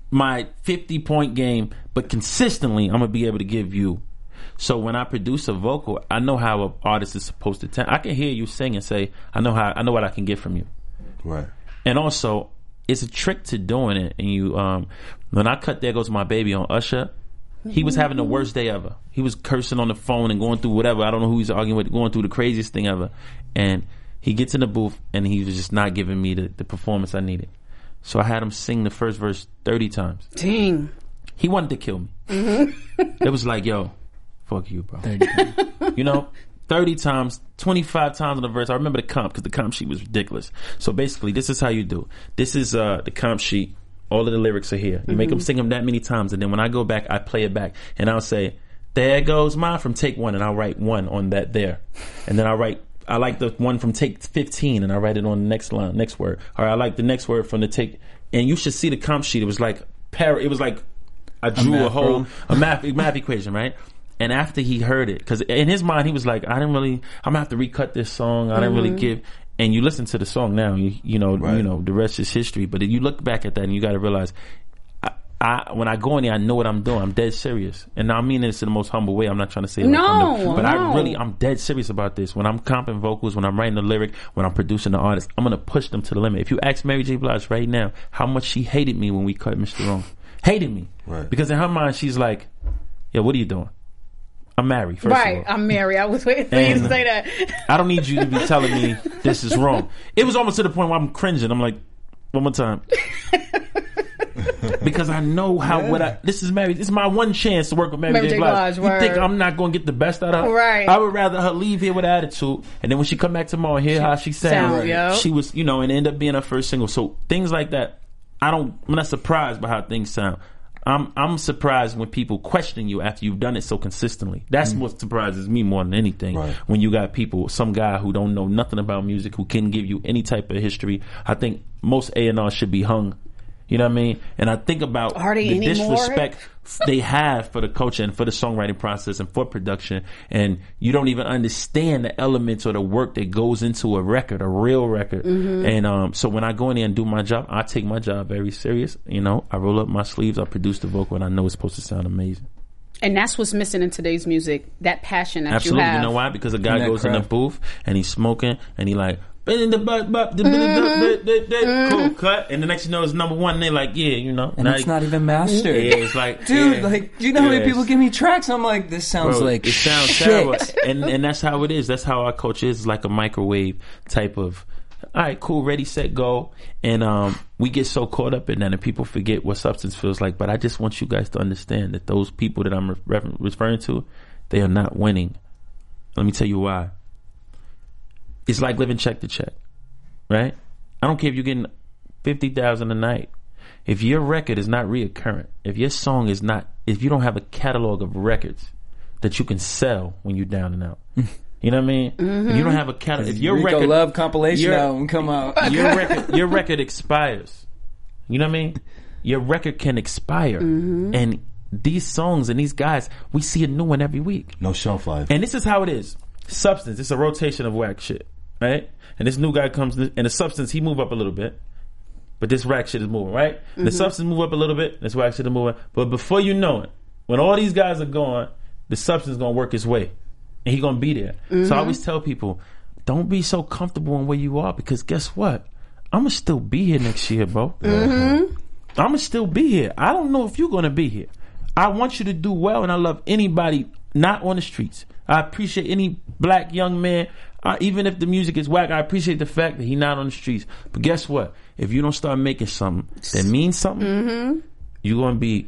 my fifty-point game, but consistently, I'm going to be able to give you. So when I produce a vocal, I know how an artist is supposed to. T- I can hear you sing and say, "I know how. I know what I can get from you." Right. And also, it's a trick to doing it. And you, um, when I cut "There Goes My Baby" on Usher, he was having the worst day ever. He was cursing on the phone and going through whatever. I don't know who he's arguing with, going through the craziest thing ever. And he gets in the booth and he was just not giving me the, the performance I needed. So I had him sing the first verse thirty times. Dang. He wanted to kill me. Mm-hmm. It was like, yo. Fuck you, bro. thirty You know, thirty times, twenty-five times on the verse. I remember the comp because the comp sheet was ridiculous. So basically, this is how you do. This is uh, the comp sheet. All of the lyrics are here. You mm-hmm. make them sing them that many times, and then when I go back, I play it back, and I'll say, "There goes mine" from take one, and I'll write one on that there, and then I'll write. I like the one from take fifteen, and I write it on the next line, next word. Or I like the next word from the take. And you should see the comp sheet. It was like par. It was like I drew a, a whole problem. a math math equation, right? And after he heard it, because in his mind he was like, I didn't really, I'm gonna have to recut this song. I mm-hmm. didn't really give. And you listen to the song now, you, you know, right. you know, the rest is history. But if you look back at that, and you got to realize, I, I when I go in there, I know what I'm doing. I'm dead serious, and I mean this in the most humble way. I'm not trying to say, no, like I'm the, but no. I really, I'm dead serious about this. When I'm comping vocals, when I'm writing the lyric, when I'm producing the artist, I'm gonna push them to the limit. If you ask Mary J. Blige right now how much she hated me when we cut Mister Wrong, hated me, right. because in her mind she's like, yo, what are you doing? I'm married, first right, of all. I'm married. I was waiting for and you to say that. I don't need you to be telling me this is wrong. It was almost to the point where I'm cringing. I'm like, one more time. Because I know how yeah. what I this is Mary. This is my one chance to work with Mary, Mary J. Blige. Blige you think I'm not going to get the best out of her? Right. I would rather her leave here with attitude, and then when she come back tomorrow, hear she, how she sounds. Sound, yo. She was, you know, and end up being her first single. So things like that, I don't. I'm not surprised by how things sound. I'm I'm surprised when people question you after you've done it so consistently. That's mm. what surprises me more than anything. Right. When you got people, some guy who don't know nothing about music, who can give you any type of history. I think most A and R should be hung. You know what I mean? And I think about Are they the anymore? disrespect they have for the culture and for the songwriting process and for production. And you don't even understand the elements or the work that goes into a record, a real record. Mm-hmm. And um, so when I go in there and do my job, I take my job very serious. You know, I roll up my sleeves, I produce the vocal, and I know it's supposed to sound amazing. And that's what's missing in today's music, that passion that Absolutely. you have. You know why? Because a guy goes crap. in the booth and he's smoking and he like, mm-hmm. cool cut, and the next you know it's number one, and they're like, yeah, you know, and it's you, not even mastered. Yeah, it's like, dude, yeah, like, do you know how many people give me tracks? I'm like, this sounds bro, like it sounds shit. terrible, and and that's how it is. That's how our culture is. It's like a microwave type of. All right, cool, ready, set, go, and um, we get so caught up in that, and people forget what substance feels like. But I just want you guys to understand that those people that I'm re- referring to, they are not winning. Let me tell you why. It's like living check to check. Right? I don't care if you're getting fifty thousand a night. If your record is not reoccurring, if your song is not, if you don't have a catalog of records that you can sell when you're down and out, you know what I mean? Mm-hmm. If you don't have a catalog, if your Rico record Love compilation your, album come out, your record, your record expires. You know what I mean? Your record can expire, mm-hmm. and these songs and these guys, we see a new one every week. No shelf life. And this is how it is. Substance. It's a rotation of whack shit. Right? And this new guy comes, and the substance, he move up a little bit. But this rack shit is moving, right? Mm-hmm. The substance move up a little bit, this whack shit is moving. But before you know it, when all these guys are gone, the substance is going to work its way. And he going to be there. Mm-hmm. So I always tell people, don't be so comfortable in where you are, because guess what? I'm going to still be here next year, bro. Mm-hmm. I'm going to still be here. I don't know if you're going to be here. I want you to do well, and I love anybody not on the streets. I appreciate any black young man. Uh, even if the music is whack, I appreciate the fact that he's not on the streets. But guess what? If you don't start making something that means something, mm-hmm. you're going to be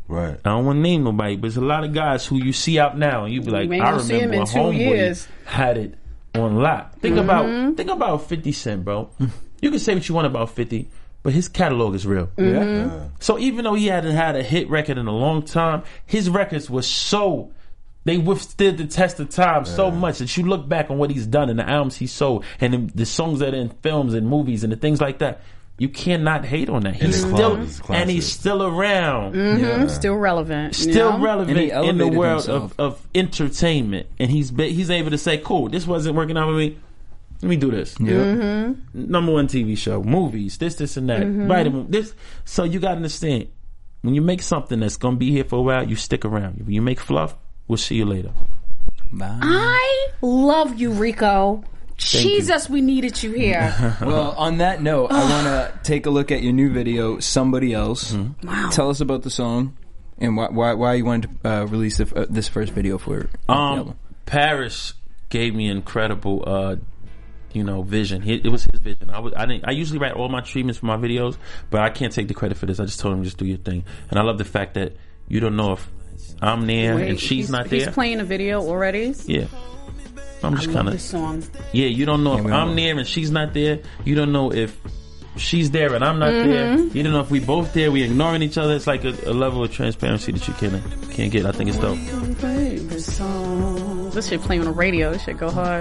Right. I don't want to name nobody, but there's a lot of guys who you see out now, and you be like, You ain't I gonna see him remember in when two Homeboy years. had it on lock. Think Mm-hmm. about think about fifty Cent, bro. You can say what you want about fifty, but his catalog is real. Mm-hmm. Yeah. Yeah. So even though he hadn't had a hit record in a long time, his records were so, they withstood the test of time so much that you look back on what he's done and the albums he sold and the, the songs that are in films and movies and the things like that. You cannot hate on that. He's the still, classics, classics. and he's still around. Mm-hmm. Still relevant. you Still know? relevant And he in the elevated world himself. of, of entertainment, and he's be, he's able to say, "Cool, this wasn't working out with me. Let me do this." Yeah. Mm-hmm. Number one T V show, movies, this, this, and that. Vitamin, this. So you got to understand, when you make something that's gonna be here for a while, you stick around. When you make fluff, we'll see you later. Bye. I love you, Rico. Thank Jesus, we needed you here. Well, on that note, I want to take a look at your new video, Somebody Else. Wow. Tell us about the song and why why, why you wanted to uh, release the, uh, this first video for it. Um, Paris gave me incredible, uh, you know, vision. He, it was his vision. I was, I didn't. I usually write all my treatments for my videos, but I can't take the credit for this. I just told him just do your thing, and I love the fact that you don't know if I'm there Wait, and she's he's, not He's there. playing a video already. Yeah, I'm I just love kind this of. song. Yeah, you don't know if we don't I'm know. there and she's not there. You don't know if she's there and I'm not Mm-hmm. there. You don't know if we both there. We ignoring each other. It's like a, a level of transparency that you can't can't get. I think it's dope. This song. This shit play on the radio. This shit go hard.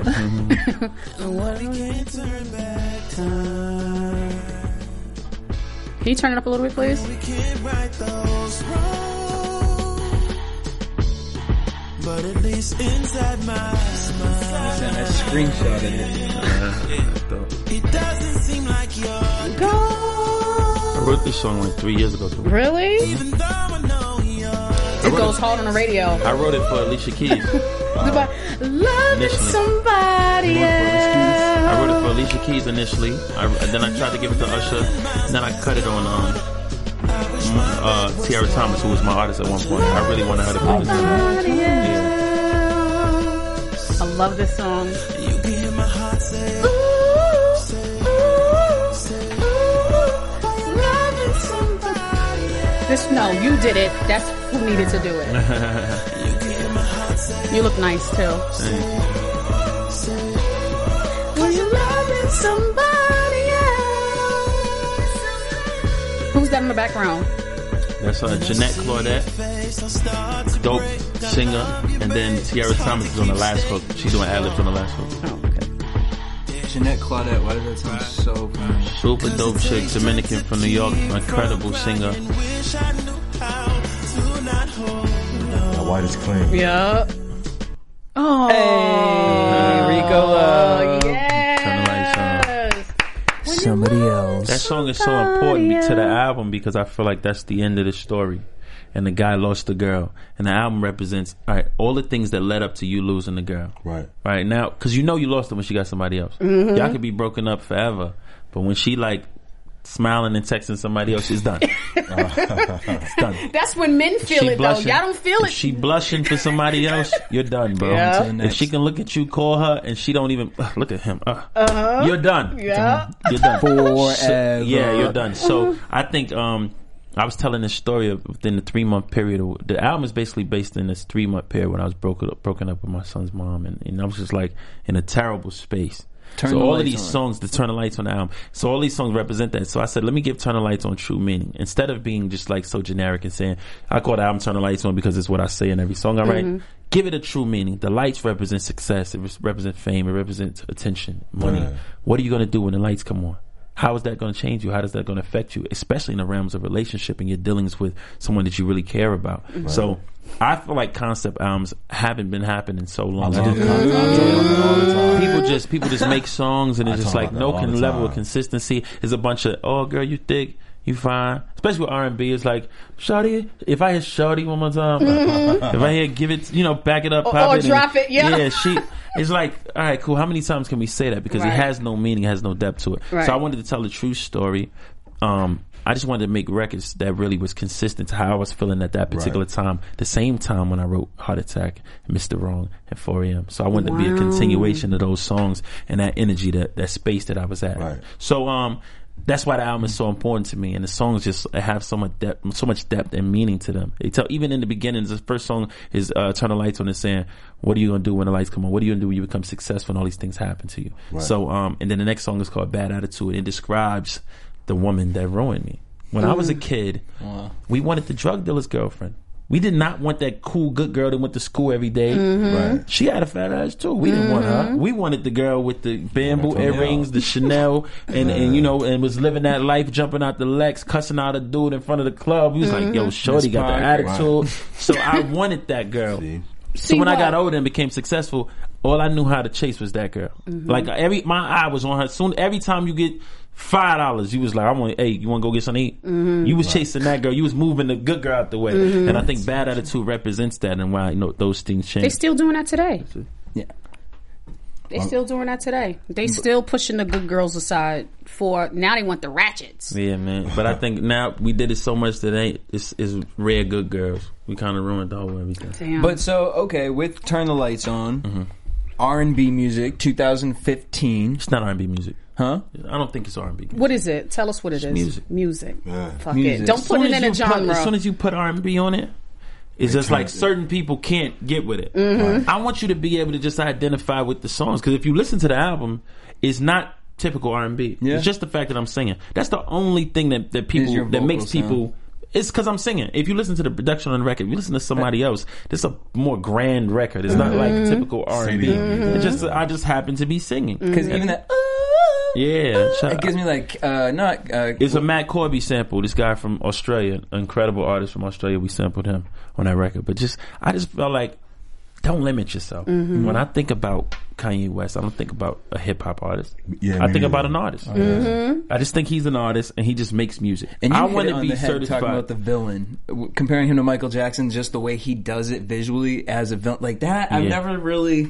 Can you turn it up a little bit, please? But at least inside my mind, I screenshotted it. it doesn't seem like you're Go. I wrote this song like three years ago. Too. Really? even though I know you're. It goes hard on the radio. I wrote it for Alicia Keys. It's about loving Initially. somebody else. I wrote it for Alicia Keys initially. I, and then I tried to give it to Usher. And then I cut it on um, uh, Tiara Thomas, who was my artist at one point. I really wanted her to play this song. Somebody Yeah. else. I love this song. You can hear my heart say, Loving somebody else. This, no, you did it. That's who needed to do it. You look nice too. When you're loving somebody else. Who's that in the background? That's uh, Jeanette Claudette, dope singer, and then Tiara Thomas is on the last hook. She's doing ad-libs on the last hook. Oh, okay. Jeanette Claudette, why does that sound so familiar? Super dope chick, Dominican from New York, incredible singer. That white is clean. Yeah. Oh. Hey, Rico Love. Yes. Somebody else. That song is so important to the album because I feel like that's the end of the story. And the guy lost the girl. And the album represents, all right, all the things that led up to you losing the girl. Right. Right now, because you know you lost her when she got somebody else. Mm-hmm. Y'all could be broken up forever. But when she like smiling and texting somebody else, it's done. It's done. That's when men feel She it blushing. though. Y'all don't feel If it. she blushing for somebody else, you're done, bro. Yeah. If she can look at you, call her, and she don't even uh, look at him, uh, Uh-huh. you're done. Yeah. You're done. Forever. So- yeah, you're done. So I think um, I was telling this story of within the three month period. Of, the album is basically based in this three month period when I was broken up, broken up with my son's mom, and, and I was just like in a terrible space. Turn so the all of lights these on. songs, the Turn the Lights on the album. So all these songs represent that. So I said, let me give Turn the Lights on true meaning. Instead of being just like so generic and saying, I call the album Turn the Lights on because it's what I say in every song I write. Mm-hmm. Give it a true meaning. The lights represent success. It represents fame. It represents attention, money. Right. What are you going to do when the lights come on? How is that going to change you? How is that going to affect you? Especially in the realms of relationship and your dealings with someone that you really care about. Mm-hmm. So I feel like concept albums haven't been happening so long. I talk Just- about that all the time. People just people just make songs and I it's just talk like about no that all con- the level of time. consistency. There's a bunch of oh girl you thick, you fine. Especially with R and B, it's like shawty. If I hear shawty one more time, if I hear give it, you know, back it up, Or- pop or it, drop it, yeah. yeah. She, it's like all right, cool. How many times can we say that because Right. it has no meaning, it has no depth to it. Right. So I wanted to tell a true story. Um, I just wanted to make records that really was consistent to how I was feeling at that particular Right. time. The same time when I wrote Heart Attack, Mister Wrong, and four a.m. So I wanted to be a continuation of those songs and that energy, that, that space that I was at. Right. So um, That's why the album is so important to me, and the songs just have so much depth, so much depth and meaning to them. They tell, even in the beginning, the first song is uh, "Turn the Lights On" and saying, "What are you gonna do when the lights come on? What are you gonna do when you become successful and all these things happen to you?" Right. So, um, and then the next song is called "Bad Attitude." It describes the woman that ruined me. When mm. I was a kid, wow. we wanted the drug dealer's girlfriend. We did not want that cool, good girl that went to school every day. Mm-hmm. Right. She had a fat ass too. We mm-hmm. didn't want her. We wanted the girl with the bamboo earrings, the Chanel, and, and you know, and was living that life, jumping out the Lex, cussing out a dude in front of the club. We was mm-hmm. like, yo, shorty got the attitude. Right. So I wanted that girl. See? So See when what? I got older and became successful, all I knew how to chase was that girl. Mm-hmm. Like every, my eye was on her. Soon, every time you get Five dollars, you was like, I want. Hey, you want to go get something to eat? Mm-hmm. You was chasing that girl. You was moving the good girl out the way, mm-hmm. and I think Bad Attitude represents that, and why you know those things change. They still doing that today. Yeah, they still doing that today. They still pushing the good girls aside for now. They want the ratchets. Yeah, man. But I think now we did it so much that ain't it's, it's rare good girls. We kind of ruined the whole everything. Damn. But so okay, with Turn the Lights On, mm-hmm. R and B music, two thousand fifteen. It's not R and B music. Huh? I don't think it's R and B. What is it? Tell us what it it's is. Music. Music. Yeah. Fuck music. it. Don't put it in a genre. Put, as soon as you put R and B on it, it's just like certain people can't get with it. Mm-hmm. I want you to be able to just identify with the songs, because if you listen to the album, it's not typical R and B. Yeah. It's just the fact that I'm singing. That's the only thing that, that people that makes people. Sound. It's because I'm singing. If you listen to the production on the record, if you listen to somebody else, this is a more grand record. It's not like typical R and B. Mm-hmm. It just I just happen to be singing. Because mm-hmm. even that. Yeah, it gives me like uh, not. Uh, it's a Matt Corby sample. This guy from Australia, an incredible artist from Australia. We sampled him on that record. But just, I just felt like, don't limit yourself. Mm-hmm. When I think about Kanye West, I don't think about a hip hop artist. Yeah, I think about an artist. Mm-hmm. I just think he's an artist, and he just makes music. And you I want to be certified. Talking about the villain, comparing him to Michael Jackson, just the way he does it visually as a villain, like that. I've yeah. never really.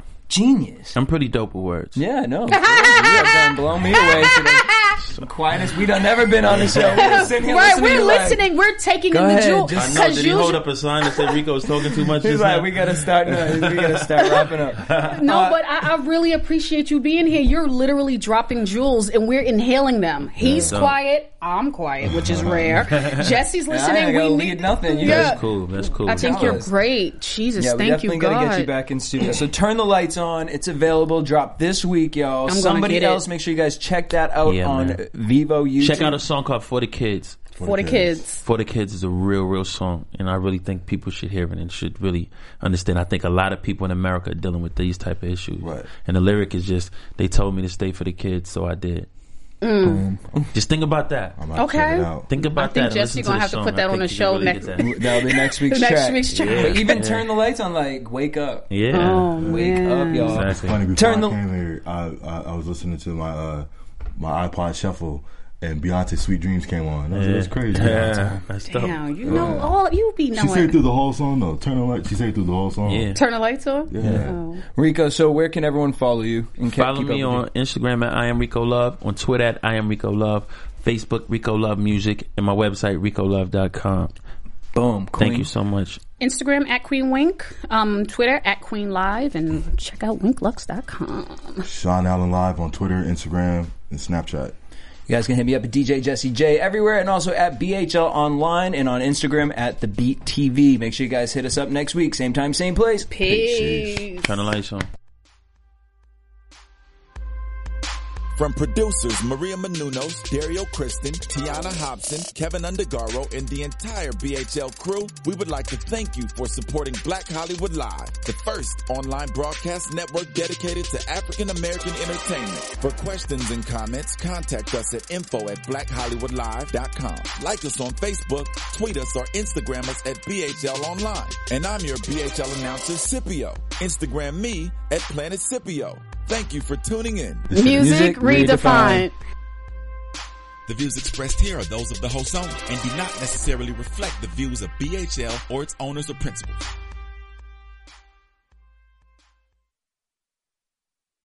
Genius. I'm pretty dope with words. Yeah, no. You have done blown me away today. The quietest we done never been on the show. We're sitting here right, listening we're listening. Like, we're taking in the jewel. I know. Did he hold up a sign that said Rico's talking too much? He's like, now? we gotta start. No, we gotta start wrapping up. No, uh, but I, I really appreciate you being here. You're literally dropping jewels, and we're inhaling them. He's yeah, quiet. I'm quiet, which is rare. Jesse's listening. I ain't we need lead nothing. You yeah. That's cool. That's cool. I think you're great. Jesus, yeah, thank you, God. We definitely gotta get you back in studio. So Turn the Lights On. It's available. Drop this week, y'all. I'm Somebody else, it. make sure you guys check that out yeah, on man. Vivo YouTube. Check out a song called For the Kids. For, For the kids. kids. For the Kids is a real, real song. And I really think people should hear it and should really understand. I think a lot of people in America are dealing with these type of issues. Right. And the lyric is just, they told me to stay for the kids, so I did. Mm. Just think about that. Okay. Think about I think that. Jesse's gonna have to put that on the show next. That'll be next week's next track. Week's track. Yeah. But even yeah. Turn the Lights On, like wake up. Yeah. Oh, wake man. up, y'all. Exactly. Funny, before Turn I the came here, I, I, I was listening to my uh, my iPod Shuffle, and Beyonce's "Sweet Dreams" came on. That was, yeah. that's crazy. Yeah. That's Damn, you know yeah. all you be knowing. She sang through the whole song though. Turn the light. She sang through the whole song. Yeah. Turn the lights on. Yeah. yeah. Oh. Rico, so where can everyone follow you? And follow me on you? Instagram at I am Rico Love, on Twitter at I am Rico Love, Facebook Rico Love Music, and my website rico love dot com. Boom. Queen. Thank you so much. Instagram at Queen Wink, um, Twitter at Queen Live, and check out wink lux dot com. Sean Allen Live on Twitter, Instagram, and Snapchat. You guys can hit me up at D J Jesse J everywhere, and also at B H L Online, and on Instagram at The Beat T V. Make sure you guys hit us up next week. Same time, same place. Peace. Peace. Turn the lights on. From producers Maria Menounos, Dario Kristen, Tiana Hobson, Kevin Undergaro, and the entire B H L crew, we would like to thank you for supporting Black Hollywood Live, the first online broadcast network dedicated to African American entertainment. For questions and comments, contact us at info at black hollywood live dot com. Like us on Facebook, tweet us, or Instagram us at B H L Online. And I'm your B H L announcer, Scipio. Instagram me at Planet Scipio. Thank you for tuning in. Music redefined. The views expressed here are those of the host only and do not necessarily reflect the views of B H L or its owners or principals.